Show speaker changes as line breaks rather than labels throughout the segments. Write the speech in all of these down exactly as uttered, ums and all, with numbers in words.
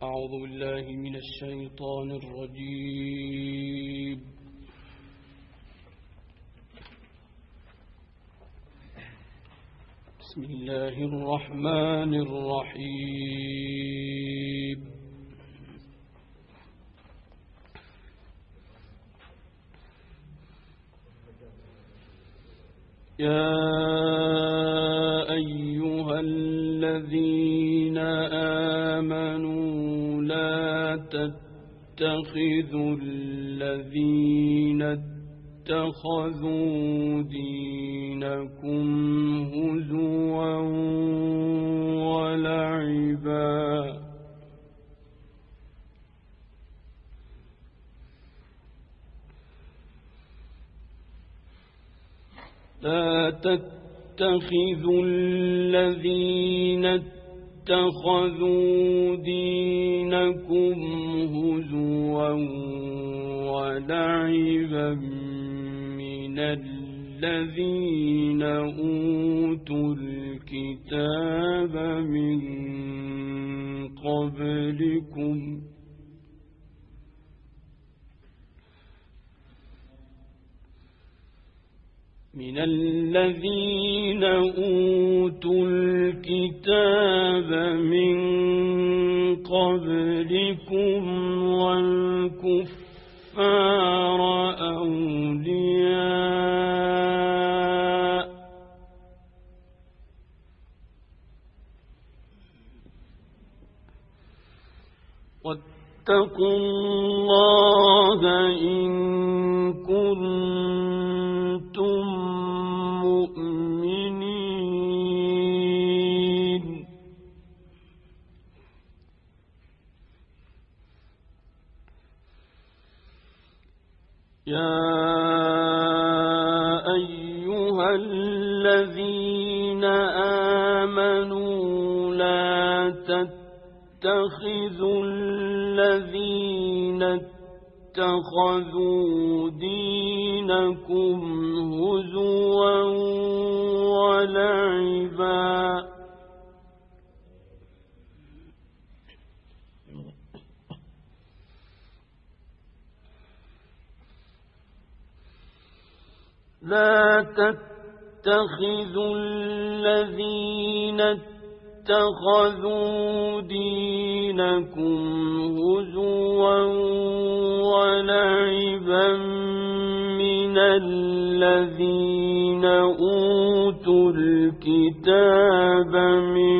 أعوذ بالله من الشيطان الرجيم. بسم الله الرحمن الرحيم. يا أيها الذين آمنوا لا تتخذوا الذين اتخذوا دينكم هزوا ولعبا لا تتخذوا الذين اتخذوا دينكم هزوا ولعبا من الذين أوتوا الكتاب من قبلكم من الذين أوتوا الكتاب من قبلكم والكفار أولياء واتقوا الله إن كنتم مؤمنين. يا أيها الذين آمنوا لا تتخذوا الذين اتخذوا دينكم هزوا ولعبا لا تتخذوا الذين اتخذوا دينكم هزوا ولعبا من الذين أوتوا الكتاب من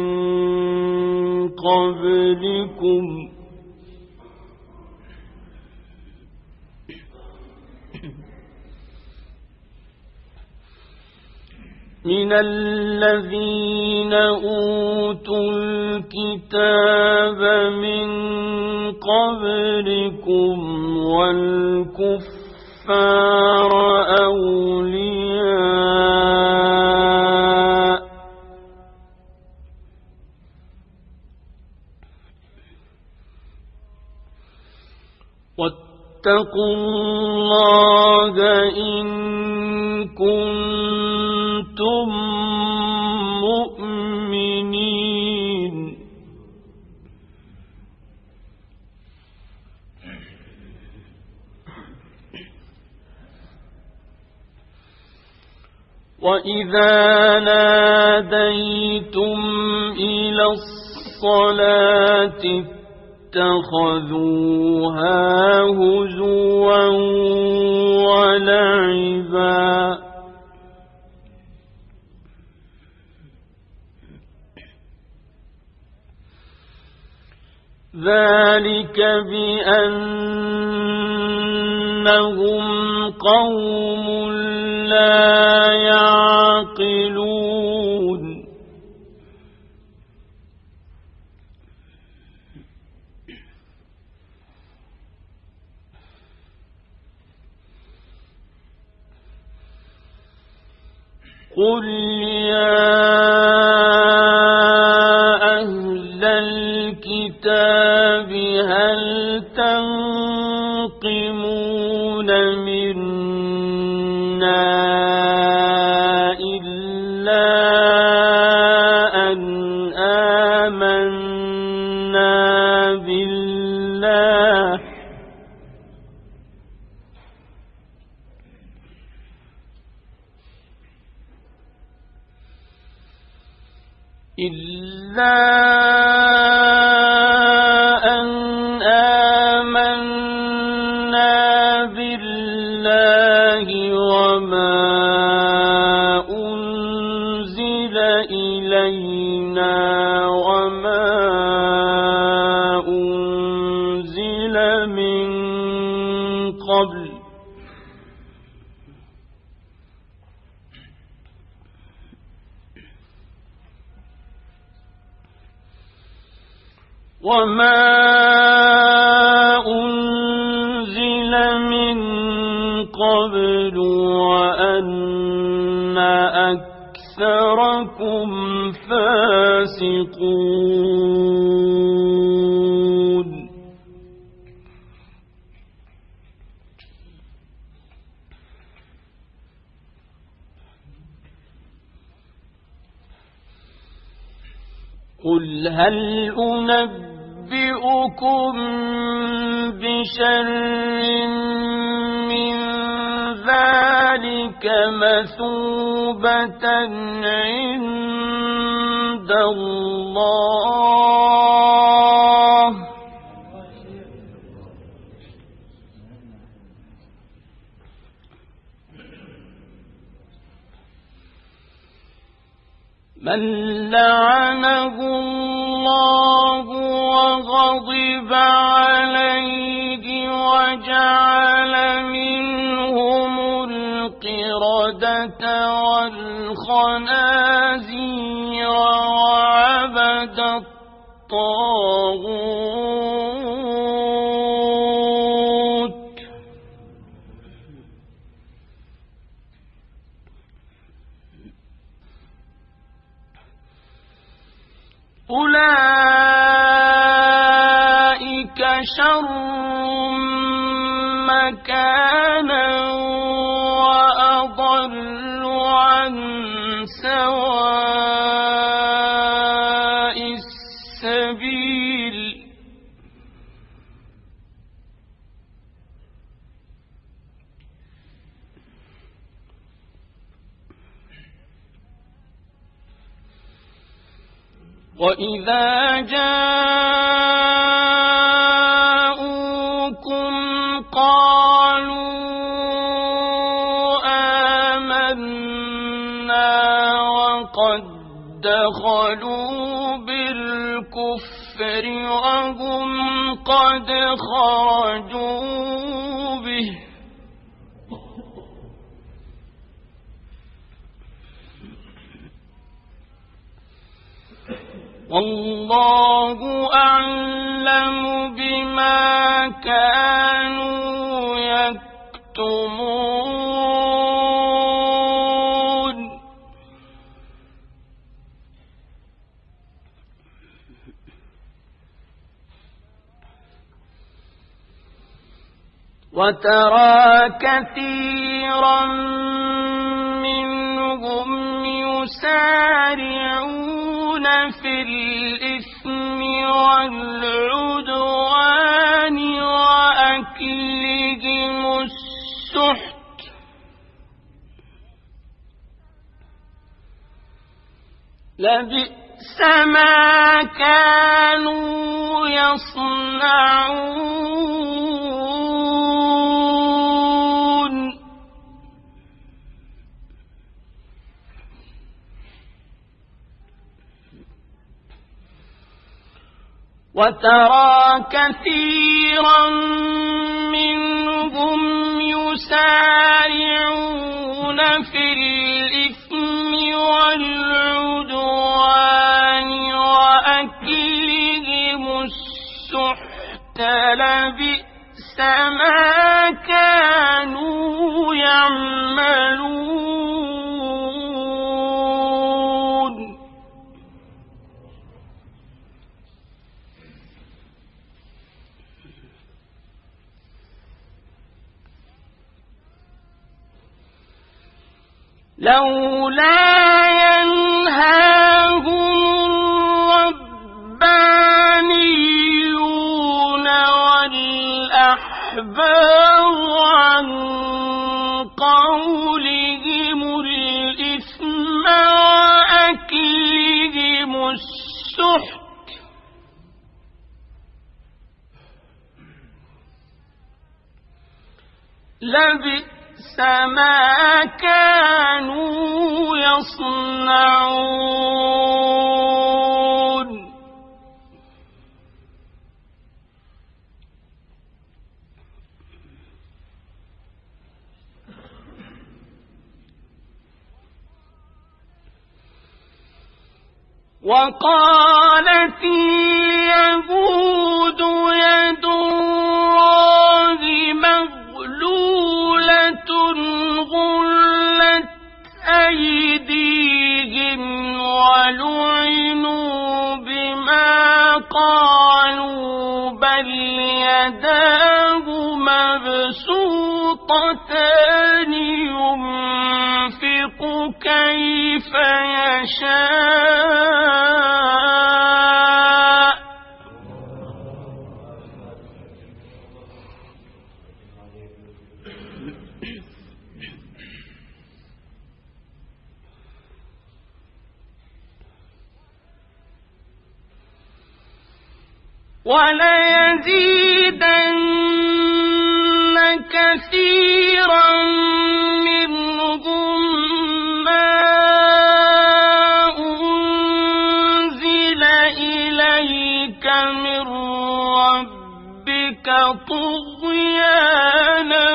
قبلكم من الذين أوتوا الكتاب من قبلكم والكفار أولياء واتقوا الله إن كنتم مؤمنين. وإذا ناديتم إلى الصلاة اتخذوها هزوا ولعبا ذلك بأنهم قوم لا يعقلون. قل يا أهل الكتاب هل تنقمون منا إلا أن آمنا بالله إلا أن آمنا بالله وما أنزل إلينا وما أنزل من قبل وما أنزل من قبل وأن أكثركم فاسقون قل هل أنبئكم بشر من ذلك مثوبة عند الله من لعنه الله وغضب عليه وجعل منهم القردة والخنازير وعبد الطاغوت أولئك شر مكانا وأضل عن سواء السبيل وإذا جاءوكم قالوا آمنا وقد دخلوا بالكفر وهم قد خرجوا به والله أعلم بما كانوا يكتمون وترى كثيرا منهم يسارعون في الإثم والعدوان وأكلهم السحت لبئس ما كانوا يصنعون وترى كثيرا منهم يسارعون في الإثم والعدوان وأكلهم السحت لبئس ما كانوا يعملون لولا ينهاهم الربانيون الأحبار عن قولهم الإثم وأكلهم السحت لبئس ما كانوا يصنعون. وقالت اليهود يد الله مغلولة غلت أيديهم ولعنوا بما قالوا بل يداه مبسوطتان ينفق كيف يشاء وليزيدن كثيرا منهم ما أنزل إليك من ربك طغيانا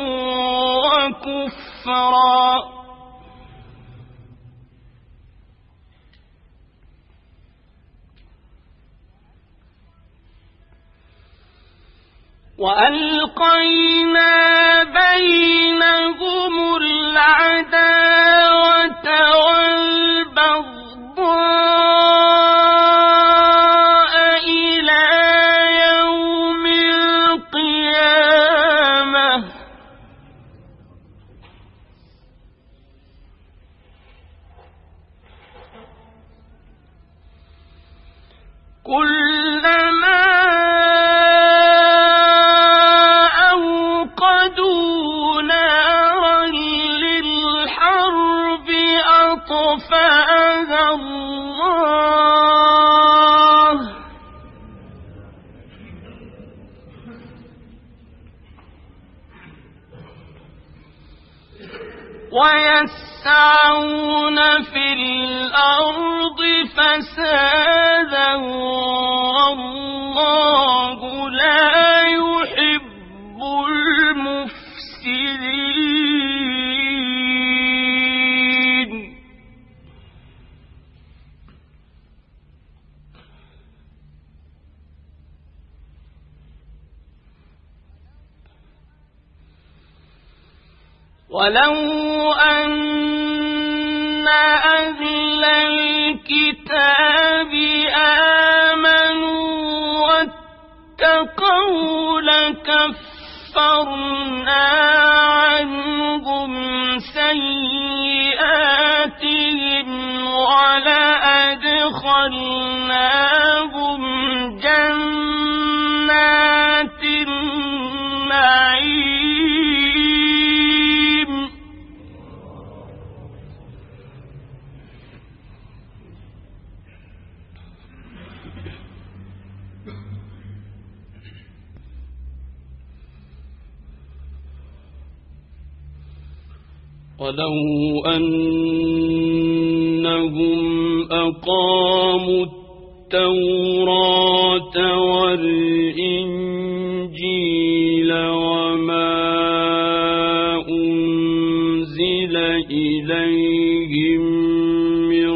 وكفرا. وألقينا بينهم العداوة والبغضاء إلى يوم القيامة كلما أطفأها الله ويسعون في الأرض فسادا والله لا يحب المفسدين. ولو أن أهل الكتاب آمنوا واتقوا لكفرنا عنهم سيئاتهم ولأدخلناهم جنات النعيم. ولو أنهم أقاموا التوراة والإنجيل وما أنزل إليهم من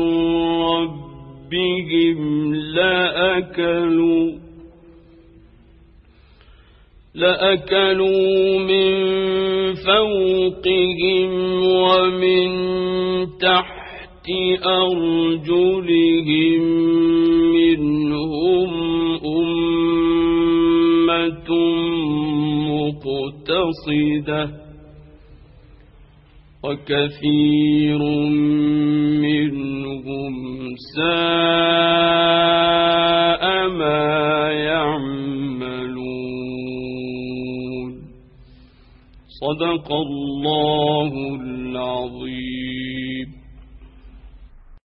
ربهم لأكلوا لأكلوا من فوقهم ومن تحت أرجلهم منهم أمة مقتصدة وكثير منهم ساء ما يعملون. صدق الله العظيم.